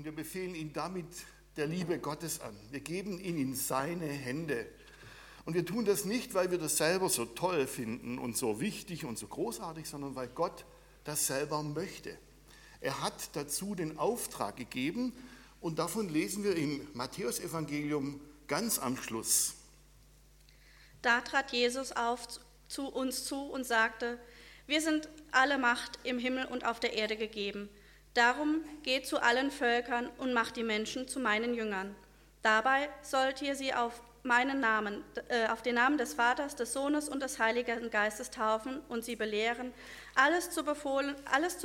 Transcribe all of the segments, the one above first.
und wir befehlen ihn damit der Liebe Gottes an. Wir geben ihn in seine Hände. Und wir tun das nicht, weil wir das selber so toll finden und so wichtig und so großartig, sondern weil Gott das selber möchte. Er hat dazu den Auftrag gegeben und davon lesen wir im Matthäusevangelium ganz am Schluss. Da trat Jesus auf zu uns zu und sagte: Wir sind alle Macht im Himmel und auf der Erde gegeben. Darum geht zu allen Völkern und macht die Menschen zu meinen Jüngern. Dabei sollt ihr sie auf meinen Namen, auf den Namen des Vaters, des Sohnes und des Heiligen Geistes taufen und sie belehren, alles zu befolgen,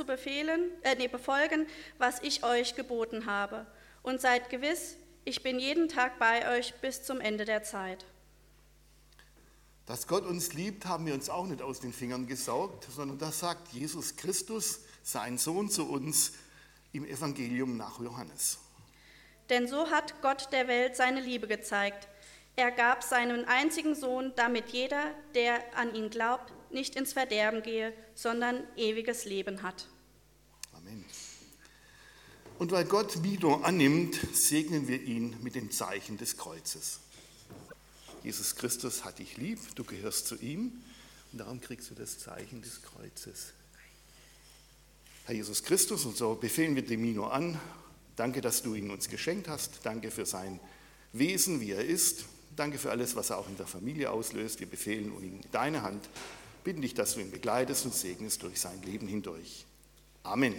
was ich euch geboten habe. Und seid gewiss, ich bin jeden Tag bei euch bis zum Ende der Zeit. Dass Gott uns liebt, haben wir uns auch nicht aus den Fingern gesaugt, sondern das sagt Jesus Christus, sein Sohn, zu uns im Evangelium nach Johannes. Denn so hat Gott der Welt seine Liebe gezeigt. Er gab seinen einzigen Sohn, damit jeder, der an ihn glaubt, nicht ins Verderben gehe, sondern ewiges Leben hat. Amen. Und weil Gott Mido annimmt, segnen wir ihn mit dem Zeichen des Kreuzes. Jesus Christus hat dich lieb, du gehörst zu ihm und darum kriegst du das Zeichen des Kreuzes. Herr Jesus Christus, und so befehlen wir dem Mino an. Danke, dass du ihn uns geschenkt hast. Danke für sein Wesen, wie er ist. Danke für alles, was er auch in der Familie auslöst. Wir befehlen ihn in deine Hand. Bitten dich, dass du ihn begleitest und segnest durch sein Leben hindurch. Amen.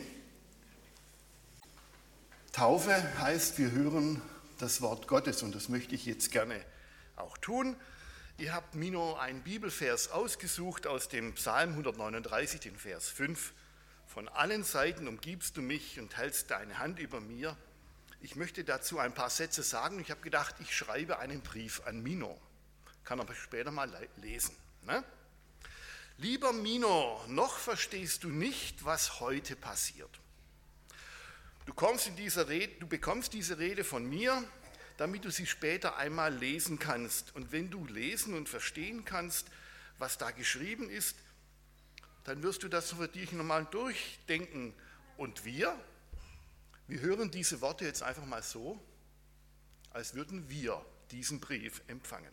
Taufe heißt, wir hören das Wort Gottes und das möchte ich jetzt gerne auch tun. Ihr habt Mino einen Bibelvers ausgesucht aus dem Psalm 139, den Vers 5. Von allen Seiten umgibst du mich und hältst deine Hand über mir. Ich möchte dazu ein paar Sätze sagen. Ich habe gedacht, ich schreibe einen Brief an Mino. Kann aber später mal lesen. Ne? Lieber Mino, noch verstehst du nicht, was heute passiert. Du bekommst diese Rede von mir, damit du sie später einmal lesen kannst. Und wenn du lesen und verstehen kannst, was da geschrieben ist, dann wirst du das für dich nochmal durchdenken. Und wir hören diese Worte jetzt einfach mal so, als würden wir diesen Brief empfangen.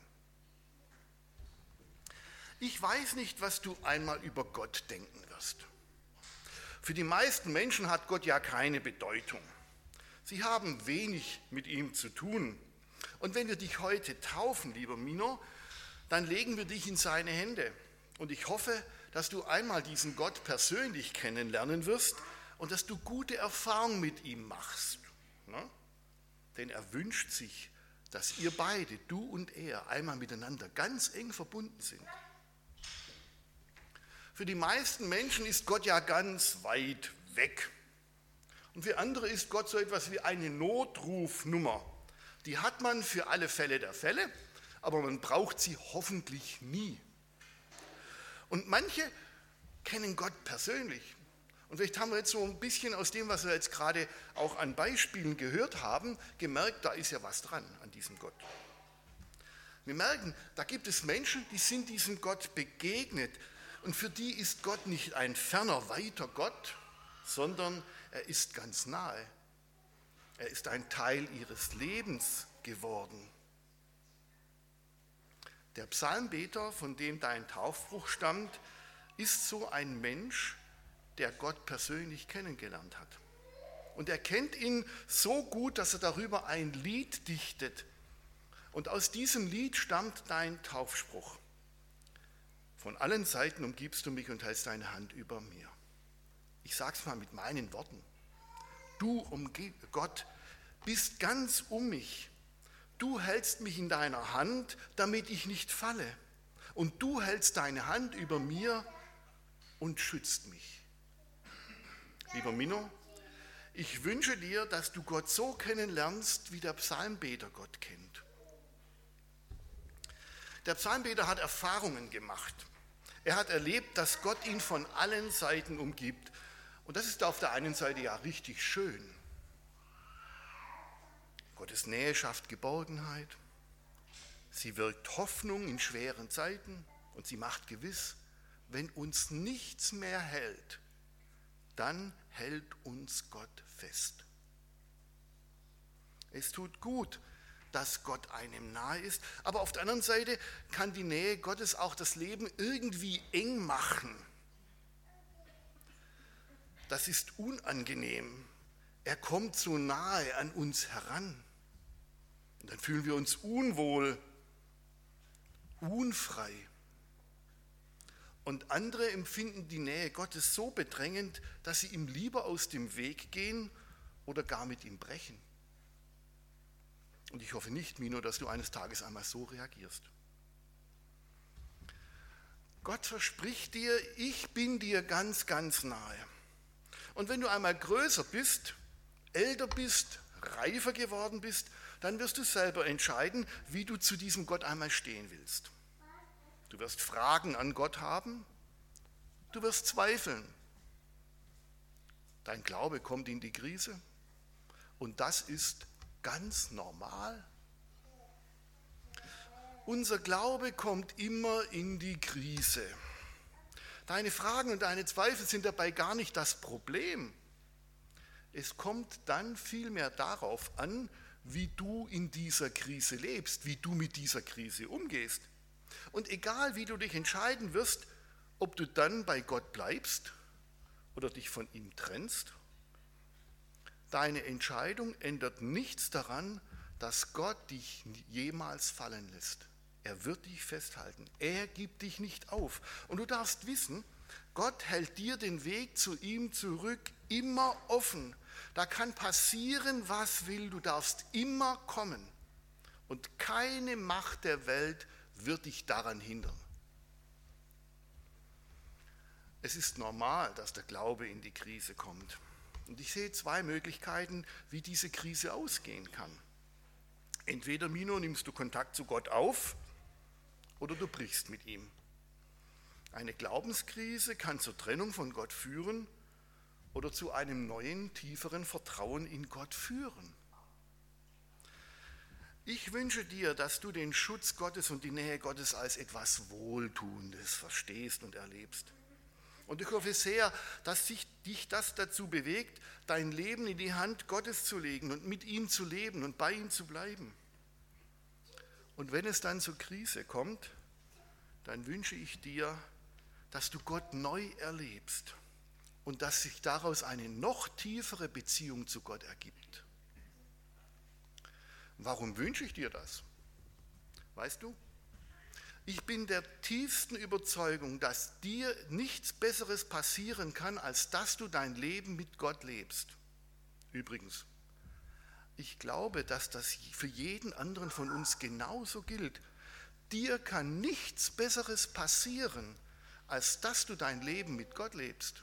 Ich weiß nicht, was du einmal über Gott denken wirst. Für die meisten Menschen hat Gott ja keine Bedeutung. Sie haben wenig mit ihm zu tun. Und wenn wir dich heute taufen, lieber Mino, dann legen wir dich in seine Hände. Und ich hoffe, dass du einmal diesen Gott persönlich kennenlernen wirst und dass du gute Erfahrungen mit ihm machst. Ne? Denn er wünscht sich, dass ihr beide, du und er, einmal miteinander ganz eng verbunden sind. Für die meisten Menschen ist Gott ja ganz weit weg. Und für andere ist Gott so etwas wie eine Notrufnummer. Die hat man für alle Fälle der Fälle, aber man braucht sie hoffentlich nie. Und manche kennen Gott persönlich. Und vielleicht haben wir jetzt so ein bisschen aus dem, was wir jetzt gerade auch an Beispielen gehört haben, gemerkt, da ist ja was dran an diesem Gott. Wir merken, da gibt es Menschen, die sind diesem Gott begegnet. Und für die ist Gott nicht ein ferner, weiter Gott, sondern er ist ganz nahe. Er ist ein Teil ihres Lebens geworden. Der Psalmbeter, von dem dein Taufspruch stammt, ist so ein Mensch, der Gott persönlich kennengelernt hat. Und er kennt ihn so gut, dass er darüber ein Lied dichtet. Und aus diesem Lied stammt dein Taufspruch. Von allen Seiten umgibst du mich und hältst deine Hand über mir. Ich sage es mal mit meinen Worten. Du, Gott, bist ganz um mich. Du hältst mich in deiner Hand, damit ich nicht falle. Und du hältst deine Hand über mir und schützt mich. Lieber Mino, ich wünsche dir, dass du Gott so kennenlernst, wie der Psalmbeter Gott kennt. Der Psalmbeter hat Erfahrungen gemacht. Er hat erlebt, dass Gott ihn von allen Seiten umgibt. Und das ist auf der einen Seite ja richtig schön. Gottes Nähe schafft Geborgenheit. Sie wirkt Hoffnung in schweren Zeiten und sie macht gewiss, wenn uns nichts mehr hält, dann hält uns Gott fest. Es tut gut, dass Gott einem nahe ist. Aber auf der anderen Seite kann die Nähe Gottes auch das Leben irgendwie eng machen. Das ist unangenehm. Er kommt so nahe an uns heran. Und dann fühlen wir uns unwohl, unfrei. Und andere empfinden die Nähe Gottes so bedrängend, dass sie ihm lieber aus dem Weg gehen oder gar mit ihm brechen. Und ich hoffe nicht, Mino, dass du eines Tages einmal so reagierst. Gott verspricht dir, ich bin dir ganz, ganz nahe. Und wenn du einmal größer bist, älter bist, reifer geworden bist, dann wirst du selber entscheiden, wie du zu diesem Gott einmal stehen willst. Du wirst Fragen an Gott haben, du wirst zweifeln. Dein Glaube kommt in die Krise und das ist ganz normal. Unser Glaube kommt immer in die Krise. Deine Fragen und deine Zweifel sind dabei gar nicht das Problem. Es kommt dann vielmehr darauf an, wie du in dieser Krise lebst, wie du mit dieser Krise umgehst. Und egal, wie du dich entscheiden wirst, ob du dann bei Gott bleibst oder dich von ihm trennst, deine Entscheidung ändert nichts daran, dass Gott dich jemals fallen lässt. Er wird dich festhalten. Er gibt dich nicht auf. Und du darfst wissen, Gott hält dir den Weg zu ihm zurück immer offen. Da kann passieren, was will. Du darfst immer kommen. Und keine Macht der Welt wird dich daran hindern. Es ist normal, dass der Glaube in die Krise kommt. Und ich sehe zwei Möglichkeiten, wie diese Krise ausgehen kann. Entweder, Mino, nimmst du Kontakt zu Gott auf oder du brichst mit ihm. Eine Glaubenskrise kann zur Trennung von Gott führen oder zu einem neuen, tieferen Vertrauen in Gott führen. Ich wünsche dir, dass du den Schutz Gottes und die Nähe Gottes als etwas Wohltuendes verstehst und erlebst. Und ich hoffe sehr, dass dich das dazu bewegt, dein Leben in die Hand Gottes zu legen und mit ihm zu leben und bei ihm zu bleiben. Und wenn es dann zur Krise kommt, dann wünsche ich dir, dass du Gott neu erlebst und dass sich daraus eine noch tiefere Beziehung zu Gott ergibt. Warum wünsche ich dir das? Weißt du? Ich bin der tiefsten Überzeugung, dass dir nichts Besseres passieren kann, als dass du dein Leben mit Gott lebst. Übrigens, ich glaube, dass das für jeden anderen von uns genauso gilt. Dir kann nichts Besseres passieren, als dass du dein Leben mit Gott lebst.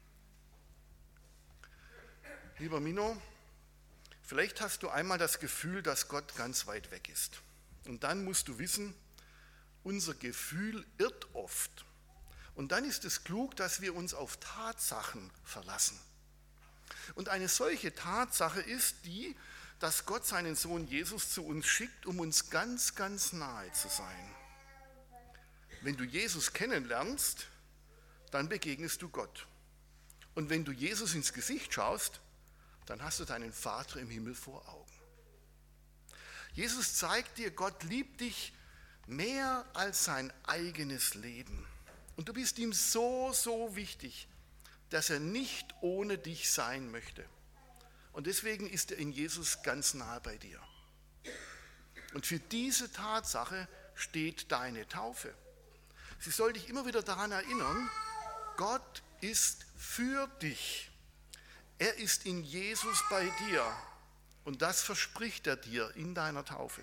Lieber Mino, vielleicht hast du einmal das Gefühl, dass Gott ganz weit weg ist. Und dann musst du wissen, unser Gefühl irrt oft. Und dann ist es klug, dass wir uns auf Tatsachen verlassen. Und eine solche Tatsache ist die, dass Gott seinen Sohn Jesus zu uns schickt, um uns ganz, ganz nahe zu sein. Wenn du Jesus kennenlernst, dann begegnest du Gott. Und wenn du Jesus ins Gesicht schaust, dann hast du deinen Vater im Himmel vor Augen. Jesus zeigt dir, Gott liebt dich mehr als sein eigenes Leben. Und du bist ihm so, so wichtig, dass er nicht ohne dich sein möchte. Und deswegen ist er in Jesus ganz nahe bei dir. Und für diese Tatsache steht deine Taufe. Sie soll dich immer wieder daran erinnern, Gott ist für dich. Er ist in Jesus bei dir. Und das verspricht er dir in deiner Taufe.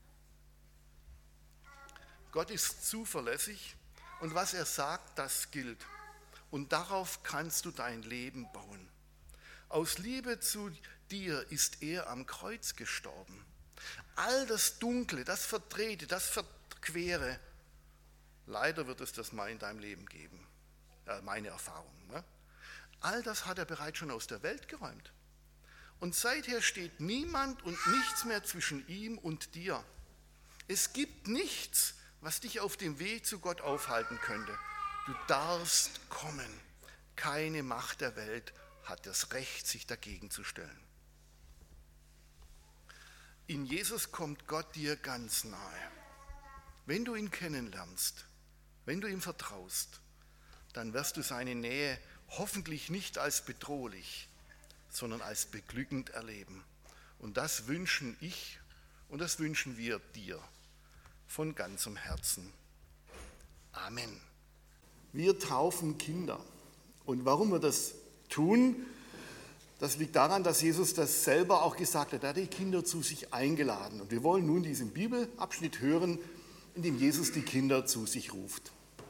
Gott ist zuverlässig und was er sagt, das gilt. Und darauf kannst du dein Leben bauen. Aus Liebe zu dir ist er am Kreuz gestorben. All das Dunkle, das Verdrehte, das Verquere, leider wird es das mal in deinem Leben geben. Meine Erfahrung. Ne? All das hat er bereits schon aus der Welt geräumt. Und seither steht niemand und nichts mehr zwischen ihm und dir. Es gibt nichts, was dich auf dem Weg zu Gott aufhalten könnte. Du darfst kommen. Keine Macht der Welt hat das Recht, sich dagegen zu stellen. In Jesus kommt Gott dir ganz nahe. Wenn du ihn kennenlernst, wenn du ihm vertraust, dann wirst du seine Nähe hoffentlich nicht als bedrohlich, sondern als beglückend erleben. Und das wünschen ich und das wünschen wir dir von ganzem Herzen. Amen. Wir taufen Kinder. Und warum wir das tun, das liegt daran, dass Jesus das selber auch gesagt hat. Er hat die Kinder zu sich eingeladen. Und wir wollen nun diesen Bibelabschnitt hören, in dem Jesus die Kinder zu sich ruft.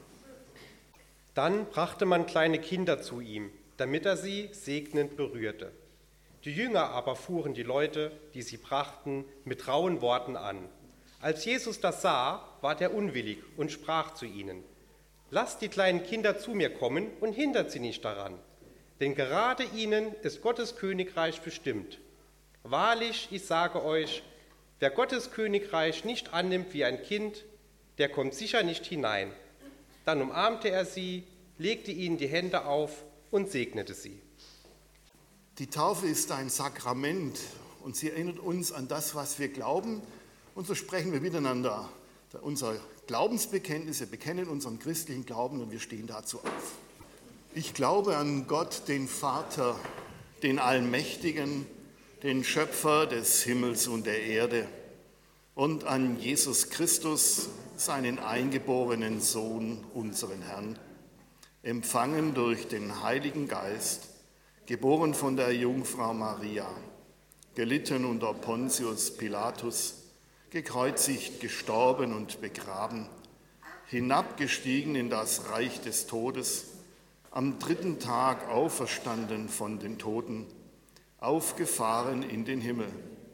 Dann brachte man kleine Kinder zu ihm, damit er sie segnend berührte. Die Jünger aber fuhren die Leute, die sie brachten, mit rauen Worten an. Als Jesus das sah, ward er unwillig und sprach zu ihnen: Lasst die kleinen Kinder zu mir kommen und hindert sie nicht daran, denn gerade ihnen ist Gottes Königreich bestimmt. Wahrlich, ich sage euch, wer Gottes Königreich nicht annimmt wie ein Kind, der kommt sicher nicht hinein. Dann umarmte er sie, legte ihnen die Hände auf und segnete sie. Die Taufe ist ein Sakrament und sie erinnert uns an das, was wir glauben. Und so sprechen wir miteinander unser Glaubensbekenntnis, wir bekennen unseren christlichen Glauben und wir stehen dazu auf. Ich glaube an Gott, den Vater, den Allmächtigen, den Schöpfer des Himmels und der Erde, und an Jesus Christus, seinen eingeborenen Sohn, unseren Herrn, empfangen durch den Heiligen Geist, geboren von der Jungfrau Maria, gelitten unter Pontius Pilatus, gekreuzigt, gestorben und begraben, hinabgestiegen in das Reich des Todes, am 3. Tag auferstanden von den Toten, aufgefahren in den Himmel.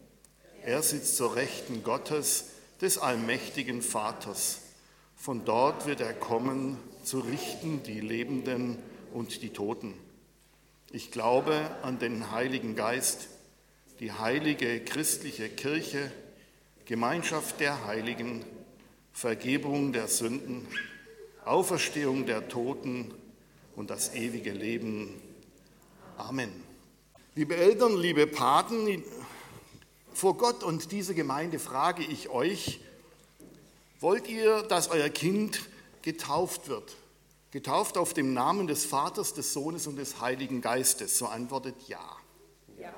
Er sitzt zur Rechten Gottes, des allmächtigen Vaters. Von dort wird er kommen, zu richten die Lebenden und die Toten. Ich glaube an den Heiligen Geist, die heilige christliche Kirche, Gemeinschaft der Heiligen, Vergebung der Sünden, Auferstehung der Toten und das ewige Leben. Amen. Liebe Eltern, liebe Paten, vor Gott und dieser Gemeinde frage ich euch: Wollt ihr, dass euer Kind getauft wird? Getauft auf dem Namen des Vaters, des Sohnes und des Heiligen Geistes? So antwortet ja. Ja.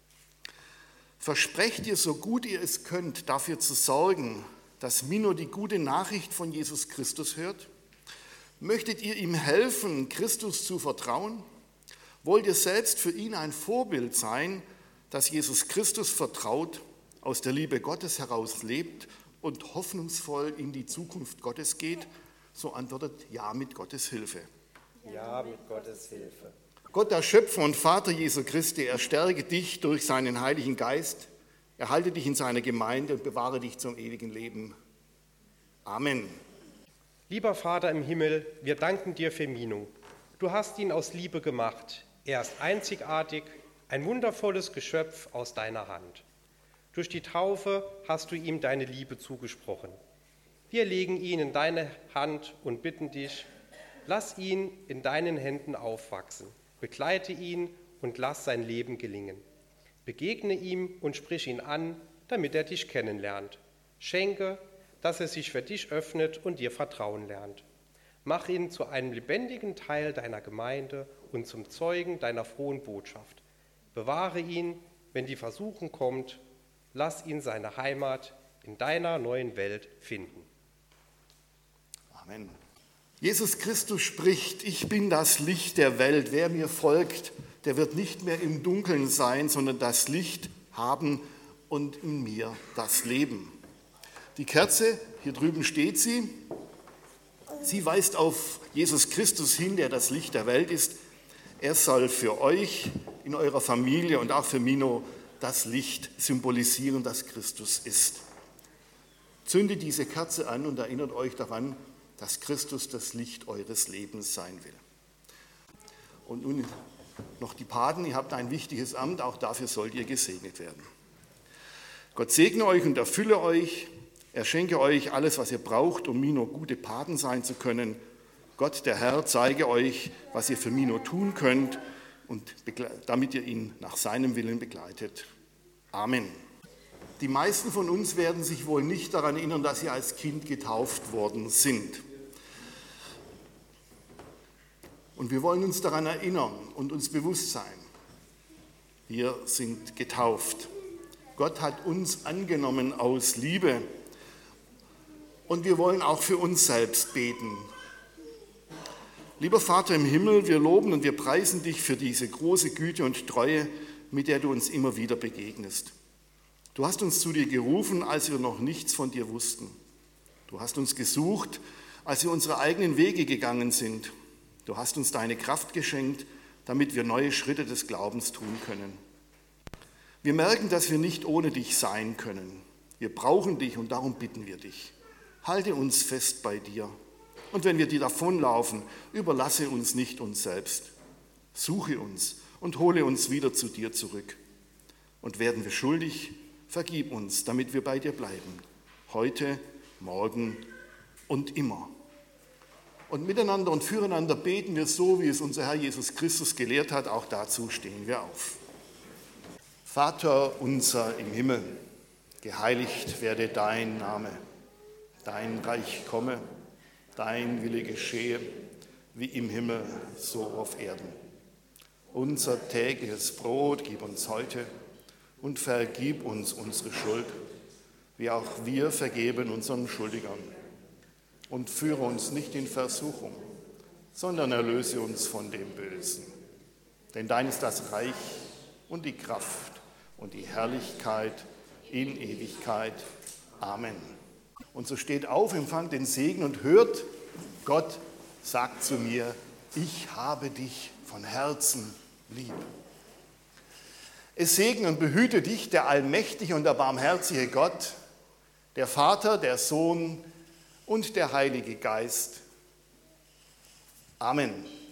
Versprecht ihr, so gut ihr es könnt, dafür zu sorgen, dass Mino die gute Nachricht von Jesus Christus hört? Möchtet ihr ihm helfen, Christus zu vertrauen? Wollt ihr selbst für ihn ein Vorbild sein, das Jesus Christus vertraut, aus der Liebe Gottes heraus lebt und hoffnungsvoll in die Zukunft Gottes geht? So antwortet ja mit Gottes Hilfe. Ja, mit Gottes Hilfe. Gott, der Schöpfer und Vater Jesu Christi, er stärke dich durch seinen Heiligen Geist, er halte dich in seiner Gemeinde und bewahre dich zum ewigen Leben. Amen. Lieber Vater im Himmel, wir danken dir für Mino. Du hast ihn aus Liebe gemacht. Er ist einzigartig, ein wundervolles Geschöpf aus deiner Hand. Durch die Taufe hast du ihm deine Liebe zugesprochen. Wir legen ihn in deine Hand und bitten dich, lass ihn in deinen Händen aufwachsen, begleite ihn und lass sein Leben gelingen. Begegne ihm und sprich ihn an, damit er dich kennenlernt. Schenke, dass er sich für dich öffnet und dir vertrauen lernt. Mach ihn zu einem lebendigen Teil deiner Gemeinde und zum Zeugen deiner frohen Botschaft. Bewahre ihn, wenn die Versuchung kommt. Lass ihn seine Heimat in deiner neuen Welt finden. Amen. Jesus Christus spricht: Ich bin das Licht der Welt. Wer mir folgt, der wird nicht mehr im Dunkeln sein, sondern das Licht haben und in mir das Leben. Die Kerze, hier drüben steht sie. Sie weist auf Jesus Christus hin, der das Licht der Welt ist. Er soll für euch in eurer Familie und auch für Mino das Licht symbolisieren, das Christus ist. Zündet diese Kerze an und erinnert euch daran, dass Christus das Licht eures Lebens sein will. Und nun noch die Paten, ihr habt ein wichtiges Amt, auch dafür sollt ihr gesegnet werden. Gott segne euch und erfülle euch. Er schenke euch alles, was ihr braucht, um Mino gute Paten sein zu können. Gott, der Herr, zeige euch, was ihr für Mino tun könnt, und damit ihr ihn nach seinem Willen begleitet. Amen. Die meisten von uns werden sich wohl nicht daran erinnern, dass sie als Kind getauft worden sind. Und wir wollen uns daran erinnern und uns bewusst sein. Wir sind getauft. Gott hat uns angenommen aus Liebe. Und wir wollen auch für uns selbst beten. Lieber Vater im Himmel, wir loben und wir preisen dich für diese große Güte und Treue, mit der du uns immer wieder begegnest. Du hast uns zu dir gerufen, als wir noch nichts von dir wussten. Du hast uns gesucht, als wir unsere eigenen Wege gegangen sind. Du hast uns deine Kraft geschenkt, damit wir neue Schritte des Glaubens tun können. Wir merken, dass wir nicht ohne dich sein können. Wir brauchen dich und darum bitten wir dich. Halte uns fest bei dir. Und wenn wir dir davonlaufen, überlasse uns nicht uns selbst. Suche uns und hole uns wieder zu dir zurück. Und werden wir schuldig, vergib uns, damit wir bei dir bleiben. Heute, morgen und immer. Und miteinander und füreinander beten wir so, wie es unser Herr Jesus Christus gelehrt hat. Auch dazu stehen wir auf. Vater unser im Himmel, geheiligt werde dein Name. Dein Reich komme, dein Wille geschehe, wie im Himmel, so auf Erden. Unser tägliches Brot gib uns heute und vergib uns unsere Schuld, wie auch wir vergeben unseren Schuldigern. Und führe uns nicht in Versuchung, sondern erlöse uns von dem Bösen. Denn dein ist das Reich und die Kraft und die Herrlichkeit in Ewigkeit. Amen. Und so steht auf, empfangt den Segen und hört, Gott sagt zu mir, ich habe dich von Herzen lieb. Es segne und behüte dich der allmächtige und der barmherzige Gott, der Vater, der Sohn und der Heilige Geist. Amen.